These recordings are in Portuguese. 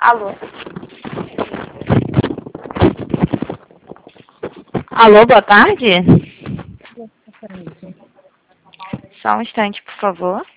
Alô? Alô, boa tarde? Só um instante, por favor.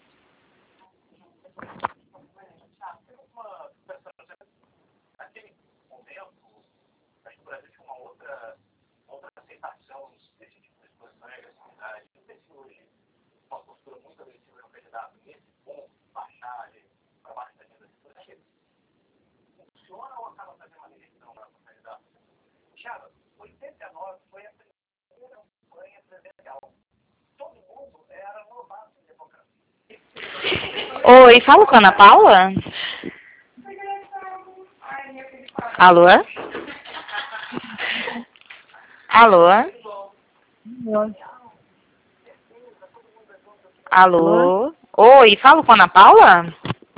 Oi, falo com a Ana Paula? Alô? Alô? Alô? Alô? Oi, falo com a Ana Paula?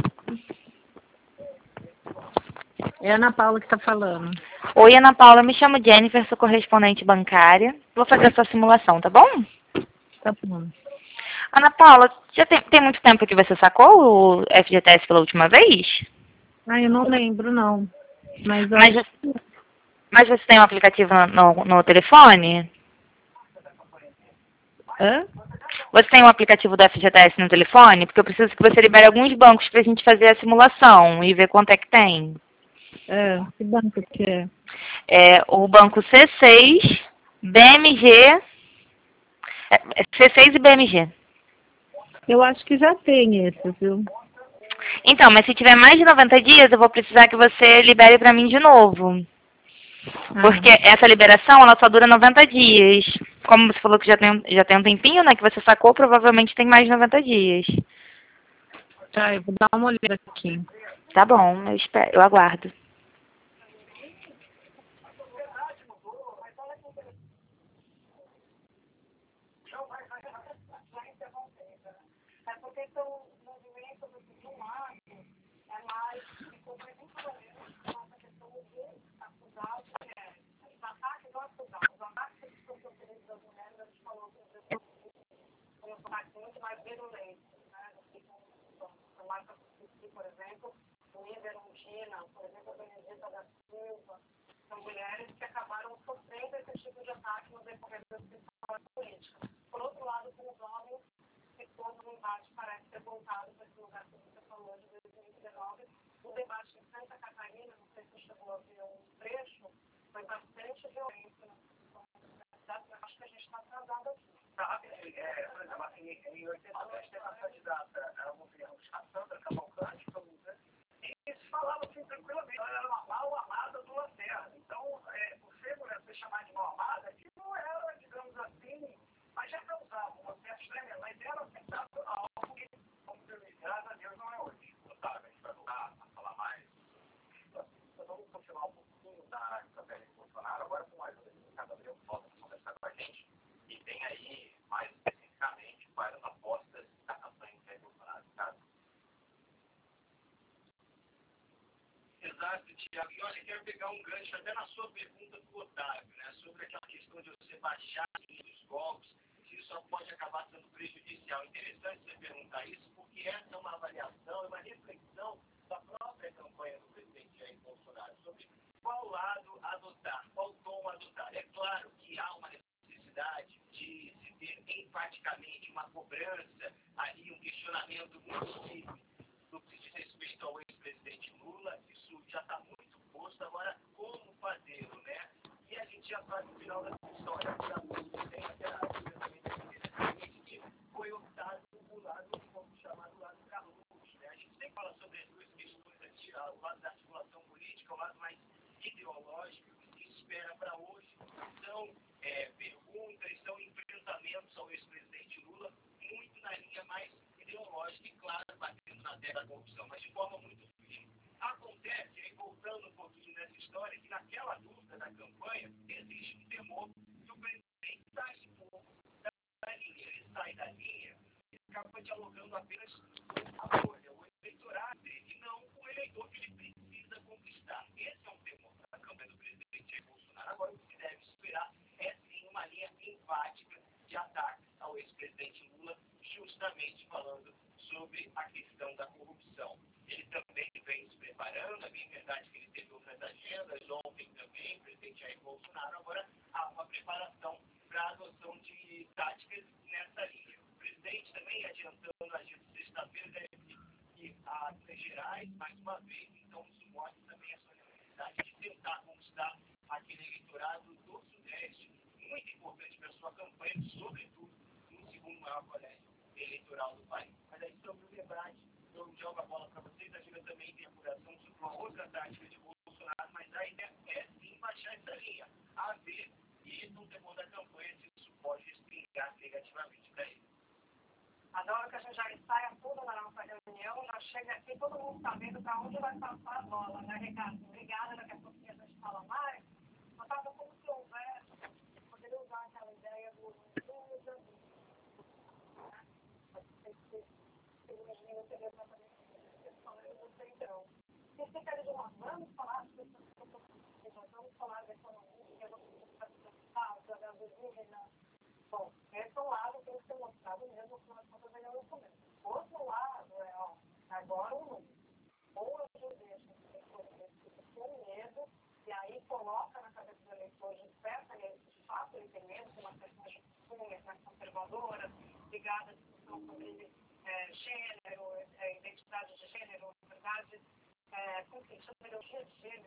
É a Ana Paula que está falando. Oi, Ana Paula, me chamo Jennifer, sou correspondente bancária. Vou fazer a sua simulação, tá bom? Tá bom. Ana Paula, já tem muito tempo que você sacou o FGTS pela última vez? Eu não lembro, não. Mas eu Mas, acho mas você tem um aplicativo no telefone? Hã? Você tem um aplicativo do FGTS no telefone? Porque eu preciso que você libere alguns bancos pra gente fazer a simulação e ver quanto é que tem. Que banco que é? É o banco C6, BMG, C6 e BMG. Eu acho que já tem esse, viu? Então, mas se tiver mais de 90 dias, eu vou precisar que você libere pra mim de novo. Porque essa liberação, ela só dura 90 dias. Como você falou que já tem um tempinho, né, que você sacou, provavelmente tem mais de 90 dias. Tá, eu vou dar uma olhada aqui. Tá bom, eu aguardo. Tiago, e olha, quero pegar um gancho até na sua pergunta do Otávio, né, sobre aquela questão de você baixar os golpes, se isso pode acabar sendo prejudicial. Interessante você perguntar isso, porque essa é uma avaliação, é uma reflexão da própria campanha do presidente Jair Bolsonaro sobre qual lado adotar, qual tom adotar. É claro que há uma necessidade de se ter enfaticamente uma cobrança, aí um questionamento muito firme no que diz respeito ao ex-presidente Lula. Isso já está muito posto. Agora, como fazê-lo, né? E a gente já faz no final dessa história da que foi optado por lado, como chamado lado Carluxo, né? A gente sempre fala sobre as duas questões aqui, o lado da articulação política, o lado mais ideológico, o que se espera para hoje. São perguntas, são enfrentamentos ao ex-presidente Lula, muito na linha mais ideológica e, claro, batendo na terra da corrupção, mas de forma muito firme. Acontece, aí voltando um pouquinho nessa história, que naquela dúvida da campanha existe um temor que o presidente sai um pouco da linha. Ele sai da linha e acaba dialogando apenas com a bolha, o eleitorado dele, e não com o eleitor que ele precisa conquistar. Esse é um temor da campanha do presidente Jair Bolsonaro. Agora, o que se deve esperar é sim uma linha enfática de ataque ao ex-presidente Lula, justamente falando sobre a questão da corrupção. ele também vem se preparando, é bem verdade que ele teve outras agendas, ontem também, o presidente Jair Bolsonaro, agora há uma preparação para a adoção de táticas nessa linha. O presidente também, adiantando a agenda de sexta-feira, deve ir a Minas Gerais, mais uma vez, então isso mostra também a sua necessidade de tentar conquistar aquele eleitorado do Sudeste, muito importante para a sua campanha, sobretudo no segundo maior colégio eleitoral do país. Mas aí sobre o debate, eu jogo a bola para vocês, a Gina também tem apuração sobre uma outra tática de Bolsonaro, mas a ideia é sim baixar essa linha, a ver, e no temor da campanha, se isso pode espingar negativamente para ele. Adoro que a gente já ensaia tudo na nossa reunião, já chega aqui todo mundo sabendo para onde vai passar a bola, né, Ricardo? Obrigada, daqui a pouquinho a gente fala mais. Eu estava como se houvesse, poderia usar aquela ideia do usa, né? Algumas meninas teriam exatamente isso, eu não sei então. Se você quer dizer, vamos falar sobre isso, vamos falar da economia, vamos falar da gasolina. Bom, esse é um lado que tem que ser mostrado mesmo que nós estamos ganhando no começo. Outro lado é, ó, agora um número. Ou a gente deixa com medo, e aí coloca na cabeça do eleitor, desperta ele, de fato, ele tem medo de uma questão de costumes mais conservadoras, ligadas à discussão sobre gênero, identidade de gênero, na verdade, enfim, sobre ideologia de gênero,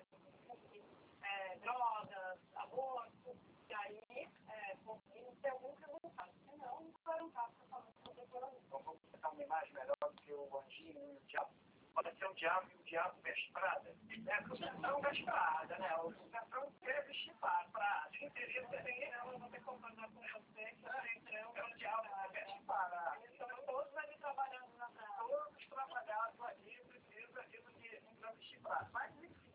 drogas, aborto, e aí conseguimos ter algum resultado. Senão, não vai um caso falando sobre economia. Então, vamos tentar uma imagem melhor do que o anjinho e o diabo. Pode ser o diabo e o diabo veste prada. O Centrão veste prada, né? O Centrão quer vestir prada. De interesse também, eu vou ter que concordar com você que o Centrão é o diabo que veste prada. Eles estão todos ali trabalhando na praia. Todos trabalhados ali, precisa aqui do que para vestir prada. Mas, enfim,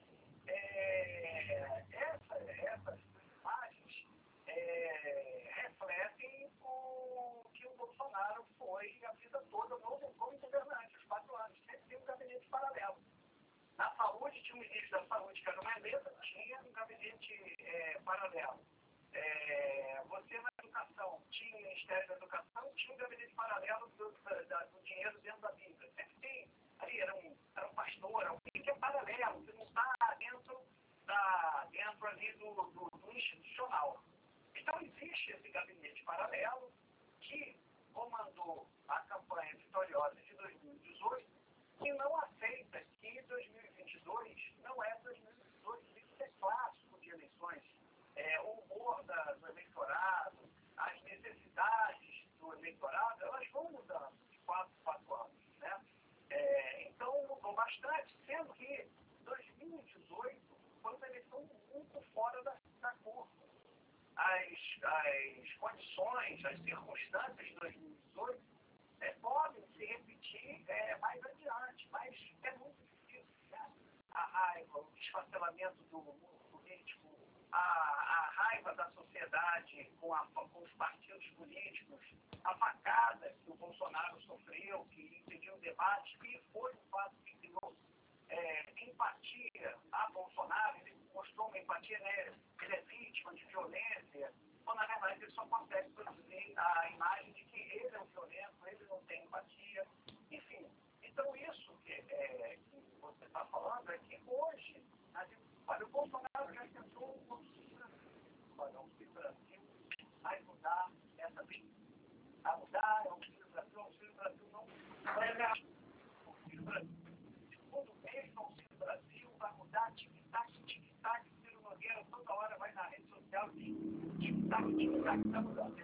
essas imagens refletem o que o Bolsonaro foi a vida toda como governante, os 4 anos, sempre tem um gabinete paralelo. Na saúde, tinha um ministro da saúde, que era uma mesa, tinha um gabinete paralelo. Você na educação, tinha o Ministério da Educação, tinha um gabinete paralelo do dinheiro dentro da Bíblia. Sempre tem, ali era um pastor, alguém que é paralelo, que não está dentro ali do institucional. Então, existe esse gabinete paralelo que comandou a campanha vitoriosa de 2018 e não aceita que 2022 não é 2022. Isso é clássico de eleições. O humor do eleitorado, as necessidades do eleitorado, elas vão mudando de 4 em 4 anos. Né? Então, mudou bastante, sendo que 2018 foi uma eleição muito fora da curva. As condições, as circunstâncias de 2018 podem se repetir mais adiante, mas é muito difícil. Né? A raiva, o desfacelamento do mundo político, a raiva da sociedade com os partidos políticos, a facada que o Bolsonaro sofreu, que impediu o debate, e foi o fato que criou empatia a Bolsonaro. Ele mostrou uma empatia, né? Ele é vítima de violência, quando na verdade ele só consegue produzir a imagem de que ele é um violento, ele não tem empatia, enfim. Então isso que você está falando é que hoje, olha, o Bolsonaro já tentou um Auxílio Brasil, vai mudar essa vida. A mudar, Auxílio Brasil não vai mudar. Auxílio Brasil. Segundo mês, Auxílio Brasil vai mudar, tic-tac, Ciro Nogueira toda hora vai na rede social e tic-tac, está mudando.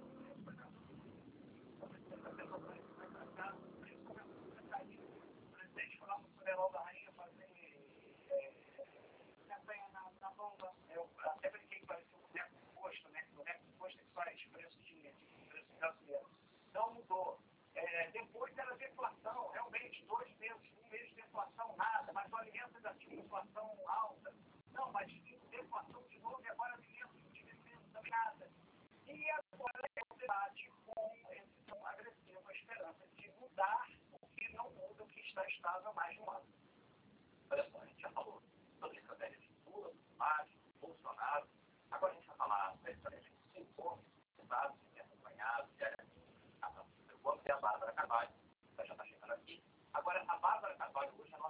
O presidente foi lá no funeral da rainha fazer campanha na bomba. Eu até brinquei que parecia um boneco de posto, né? Boneco de posto que faz preço de brasileiro. Não mudou. Depois era deflação, realmente, 2 meses, 1 mês de deflação, nada, mas o alimento ainda tinha inflação alta. Não, mas deflação de novo e agora alimentos de também nada. E agora é o debate com esse tão agressivo, a esperança de mudar o que não muda, o que está estável há mais de um ano. Olha só, a gente já falou sobre a estratégia de Lula, Bolsonaro. Agora a gente vai falar da estratégia de 5 homens, dados e acompanhados diariamente. Vamos ter a Bárbara Carvalho, que já está chegando aqui. Agora, a Bárbara Carvalho, hoje, ela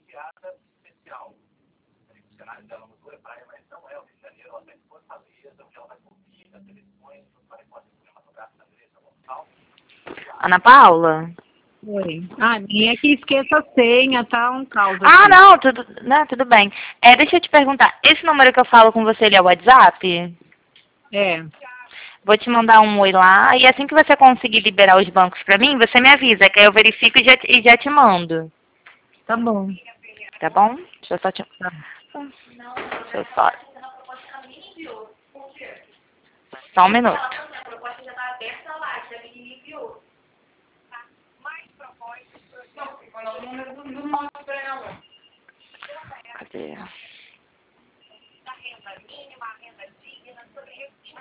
piada especial. O cenário dela mudou, é praia, mas não é o Rio de Janeiro, ela está em Fortaleza, onde ela vai ouvir na televisão, vai repórter cinematográfica Andressa Gonçalves. Ana Paula? Oi. Ah, nem é que esqueça a senha, tá um caos Ah, aqui. não, tudo bem. Deixa eu te perguntar, esse número que eu falo com você, ele é o WhatsApp? É, Vou te mandar um oi lá, e assim que você conseguir liberar os bancos pra mim, você me avisa, que aí eu verifico e já te mando. tá bom. Tá bom? Deixa eu só te... Tá. Deixa eu só... Só um minuto. Cadê? Da renda mínima, a renda digna, sobre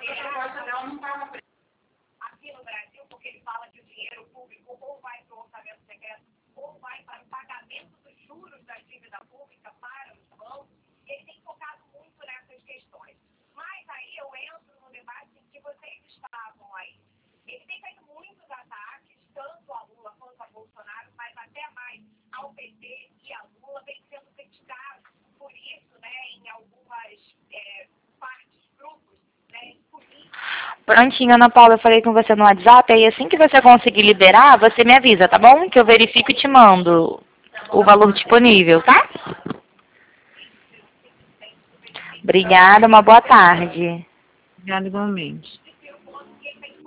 aqui no Brasil, porque ele fala que o dinheiro público ou vai para o orçamento secreto ou vai para o pagamento dos juros da dívida pública para os bancos. Ele tem focado muito nessas questões. Mas aí eu entro no debate em que vocês estavam aí. Ele tem feito muitos ataques, tanto a Lula quanto a Bolsonaro, mas até mais ao PT e a Lula, vem sendo criticado por isso, né, em algumas partes, grupos, né, políticos. Prontinho, Ana Paula, eu falei com você no WhatsApp, aí assim que você conseguir liberar, você me avisa, tá bom? Que eu verifico e te mando o valor disponível, tá? Obrigada, uma boa tarde. Obrigada igualmente.